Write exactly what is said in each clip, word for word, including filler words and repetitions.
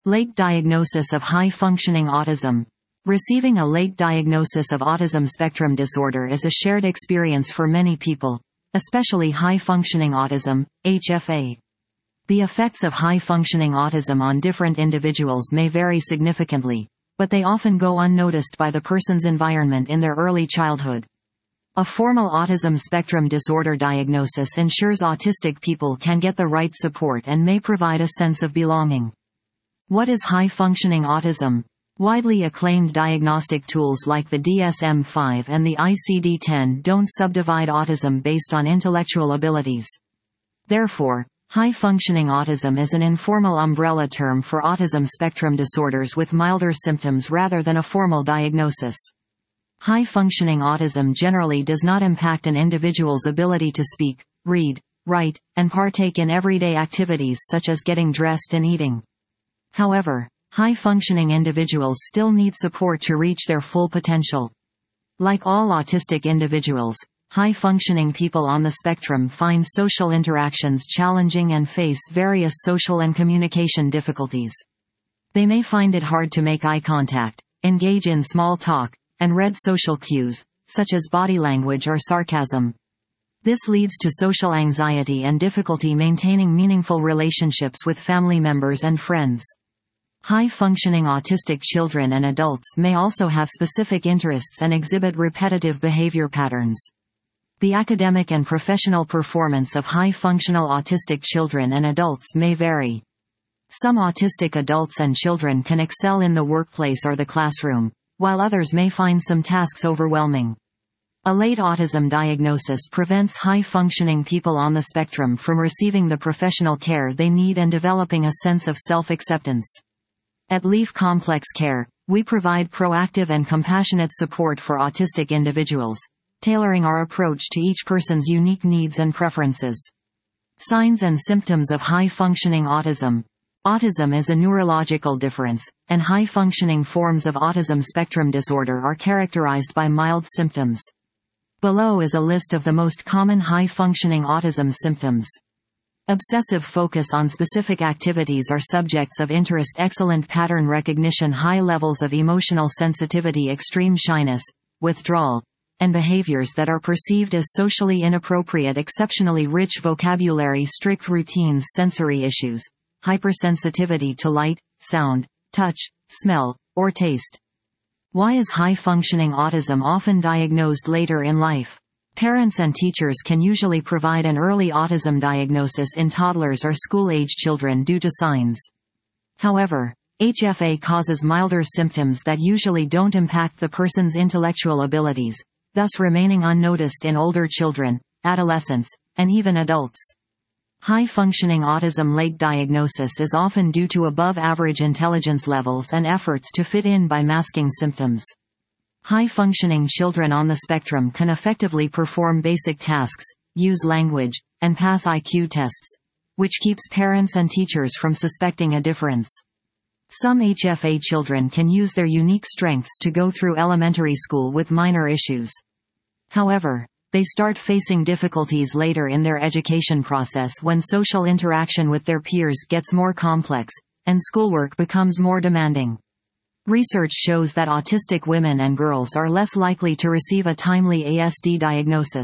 Late diagnosis of high-functioning autism. Receiving a late diagnosis of autism spectrum disorder is a shared experience for many people, especially high-functioning autism, H F A. The effects of high-functioning autism on different individuals may vary significantly, but they often go unnoticed by the person's environment in their early childhood. A formal autism spectrum disorder diagnosis ensures autistic people can get the right support and may provide a sense of belonging. What is high-functioning autism? Widely acclaimed diagnostic tools like the D S M five and the I C D ten don't subdivide autism based on intellectual abilities. Therefore, high-functioning autism is an informal umbrella term for autism spectrum disorders with milder symptoms rather than a formal diagnosis. High-functioning autism generally does not impact an individual's ability to speak, read, write, and partake in everyday activities such as getting dressed and eating. However, high-functioning individuals still need support to reach their full potential. Like all autistic individuals, high-functioning people on the spectrum find social interactions challenging and face various social and communication difficulties. They may find it hard to make eye contact, engage in small talk, and read social cues, such as body language or sarcasm. This leads to social anxiety and difficulty maintaining meaningful relationships with family members and friends. High-functioning autistic children and adults may also have specific interests and exhibit repetitive behavior patterns. The academic and professional performance of high-functional autistic children and adults may vary. Some autistic adults and children can excel in the workplace or the classroom, while others may find some tasks overwhelming. A late autism diagnosis prevents high-functioning people on the spectrum from receiving the professional care they need and developing a sense of self-acceptance. At Leaf Complex Care, we provide proactive and compassionate support for autistic individuals, tailoring our approach to each person's unique needs and preferences. Signs and symptoms of high-functioning autism. Autism is a neurological difference, and high-functioning forms of autism spectrum disorder are characterized by mild symptoms. Below is a list of the most common high-functioning autism symptoms. Obsessive focus on specific activities or subjects of interest, excellent pattern recognition, high levels of emotional sensitivity, extreme shyness, withdrawal, and behaviors that are perceived as socially inappropriate, exceptionally rich vocabulary, strict routines, sensory issues, hypersensitivity to light, sound, touch, smell, or taste. Why is high-functioning autism often diagnosed later in life? Parents and teachers can usually provide an early autism diagnosis in toddlers or school-age children due to signs. However, H F A causes milder symptoms that usually don't impact the person's intellectual abilities, thus remaining unnoticed in older children, adolescents, and even adults. High-functioning autism late diagnosis is often due to above-average intelligence levels and efforts to fit in by masking symptoms. High-functioning children on the spectrum can effectively perform basic tasks, use language, and pass I Q tests, which keeps parents and teachers from suspecting a difference. Some H F A children can use their unique strengths to go through elementary school with minor issues. However, they start facing difficulties later in their education process when social interaction with their peers gets more complex, and schoolwork becomes more demanding. Research shows that autistic women and girls are less likely to receive a timely A S D diagnosis.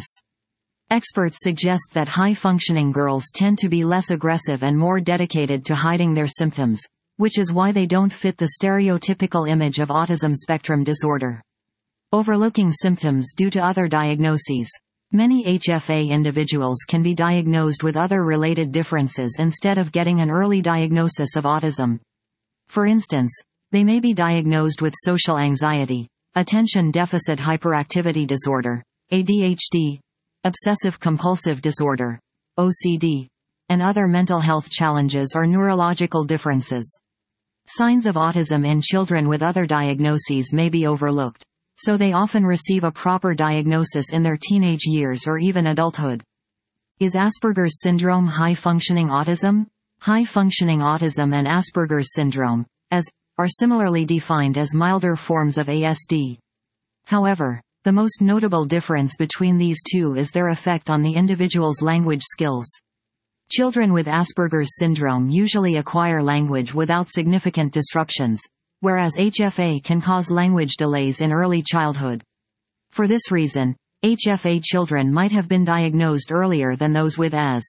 Experts suggest that high-functioning girls tend to be less aggressive and more dedicated to hiding their symptoms, which is why they don't fit the stereotypical image of autism spectrum disorder. Overlooking symptoms due to other diagnoses. Many H F A individuals can be diagnosed with other related differences instead of getting an early diagnosis of autism. For instance, they may be diagnosed with social anxiety, attention deficit hyperactivity disorder, A D H D, obsessive-compulsive disorder, O C D, and other mental health challenges or neurological differences. Signs of autism in children with other diagnoses may be overlooked, so they often receive a proper diagnosis in their teenage years or even adulthood. Is Asperger's syndrome high-functioning autism? High-functioning autism and Asperger's syndrome, as are similarly defined as milder forms of A S D. However, the most notable difference between these two is their effect on the individual's language skills. Children with Asperger's syndrome usually acquire language without significant disruptions, whereas H F A can cause language delays in early childhood. For this reason, H F A children might have been diagnosed earlier than those with A S.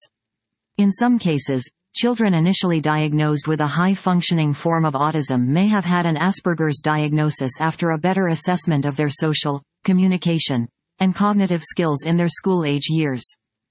In some cases, children initially diagnosed with a high-functioning form of autism may have had an Asperger's diagnosis after a better assessment of their social, communication, and cognitive skills in their school-age years.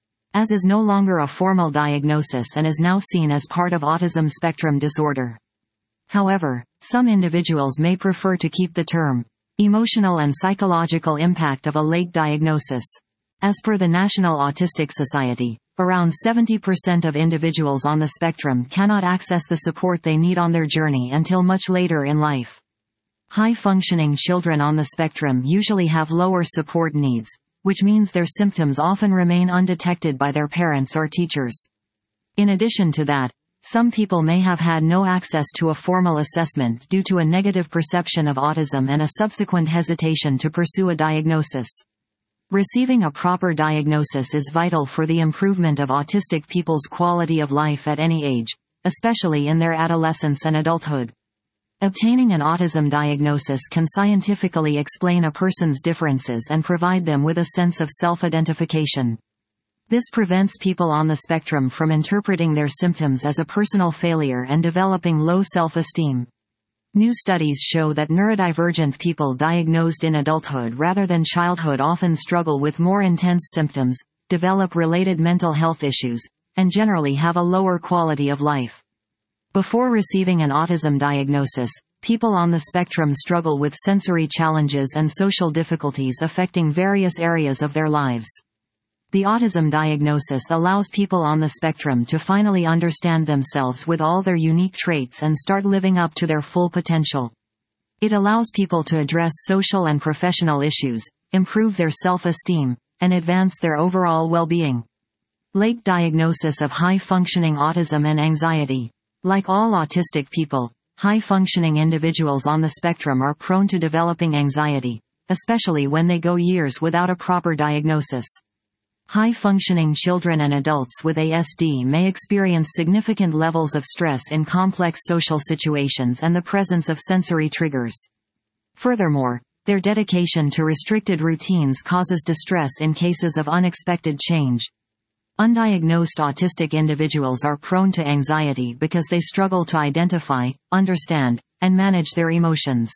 A S is no longer a formal diagnosis and is now seen as part of autism spectrum disorder. However, some individuals may prefer to keep the term emotional and psychological impact of a late diagnosis. As per the National Autistic Society, around seventy percent of individuals on the spectrum cannot access the support they need on their journey until much later in life. High-functioning children on the spectrum usually have lower support needs, which means their symptoms often remain undetected by their parents or teachers. In addition to that, some people may have had no access to a formal assessment due to a negative perception of autism and a subsequent hesitation to pursue a diagnosis. Receiving a proper diagnosis is vital for the improvement of autistic people's quality of life at any age, especially in their adolescence and adulthood. Obtaining an autism diagnosis can scientifically explain a person's differences and provide them with a sense of self-identification. This prevents people on the spectrum from interpreting their symptoms as a personal failure and developing low self-esteem. New studies show that neurodivergent people diagnosed in adulthood rather than childhood often struggle with more intense symptoms, develop related mental health issues, and generally have a lower quality of life. Before receiving an autism diagnosis, people on the spectrum struggle with sensory challenges and social difficulties affecting various areas of their lives. The autism diagnosis allows people on the spectrum to finally understand themselves with all their unique traits and start living up to their full potential. It allows people to address social and professional issues, improve their self-esteem, and advance their overall well-being. Late diagnosis of high-functioning autism and anxiety. Like all autistic people, high-functioning individuals on the spectrum are prone to developing anxiety, especially when they go years without a proper diagnosis. High-functioning children and adults with A S D may experience significant levels of stress in complex social situations and the presence of sensory triggers. Furthermore, their dedication to restricted routines causes distress in cases of unexpected change. Undiagnosed autistic individuals are prone to anxiety because they struggle to identify, understand, and manage their emotions.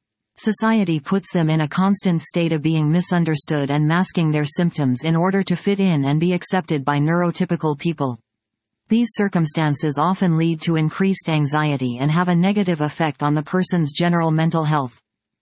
Society puts them in a constant state of being misunderstood and masking their symptoms in order to fit in and be accepted by neurotypical people. These circumstances often lead to increased anxiety and have a negative effect on the person's general mental health.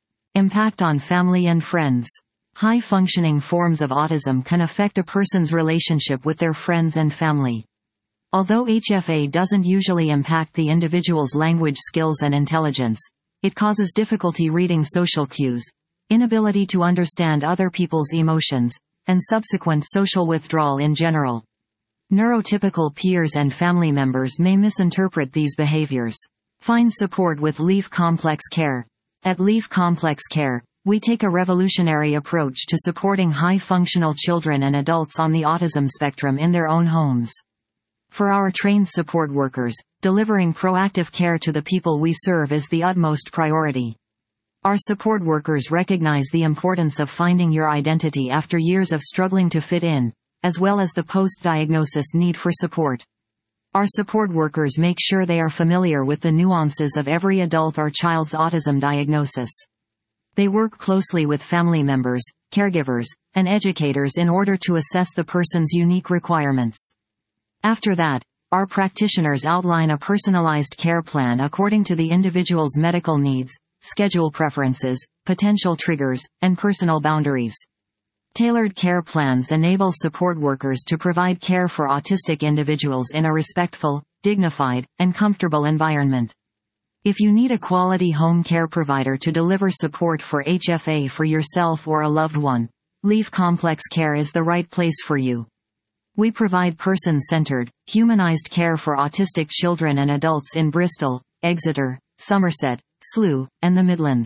Impact on family and friends. High-functioning forms of autism can affect a person's relationship with their friends and family. Although H F A doesn't usually impact the individual's language skills and intelligence, it causes difficulty reading social cues, inability to understand other people's emotions, and subsequent social withdrawal in general. Neurotypical peers and family members may misinterpret these behaviors. Find support with Leaf Complex Care. At Leaf Complex Care, we take a revolutionary approach to supporting high-functional children and adults on the autism spectrum in their own homes. For our trained support workers, delivering proactive care to the people we serve is the utmost priority. Our support workers recognize the importance of finding your identity after years of struggling to fit in, as well as the post-diagnosis need for support. Our support workers make sure they are familiar with the nuances of every adult or child's autism diagnosis. They work closely with family members, caregivers, and educators in order to assess the person's unique requirements. After that, our practitioners outline a personalized care plan according to the individual's medical needs, schedule preferences, potential triggers, and personal boundaries. Tailored care plans enable support workers to provide care for autistic individuals in a respectful, dignified, and comfortable environment. If you need a quality home care provider to deliver support for H F A for yourself or a loved one, Leaf Complex Care is the right place for you. We provide person-centered, humanized care for autistic children and adults in Bristol, Exeter, Somerset, Slough, and the Midlands.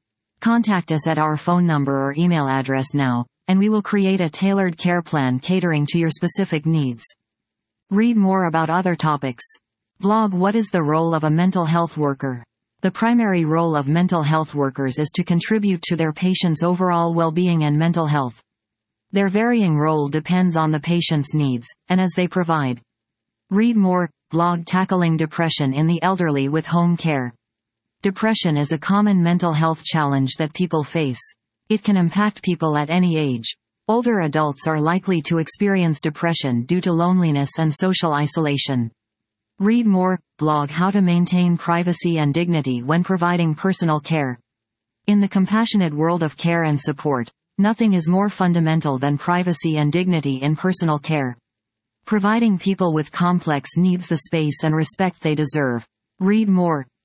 Contact us at our phone number or email address now, and we will create a tailored care plan catering to your specific needs. Read more about other topics. Blog. What is the role of a mental health worker? The primary role of mental health workers is to contribute to their patients' overall well-being and mental health. Their varying role depends on the patient's needs, and as they provide. Read more. Blog. Tackling depression in the elderly with home care. Depression is a common mental health challenge that people face. It can impact people at any age. Older adults are likely to experience depression due to loneliness and social isolation. Read more. Blog. How to maintain privacy and dignity when providing personal care. In the compassionate world of care and support, nothing is more fundamental than privacy and dignity in personal care. Providing people with complex needs the space and respect they deserve. Read more.